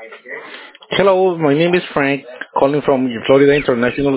Hello, my name is Frank, calling from Florida International.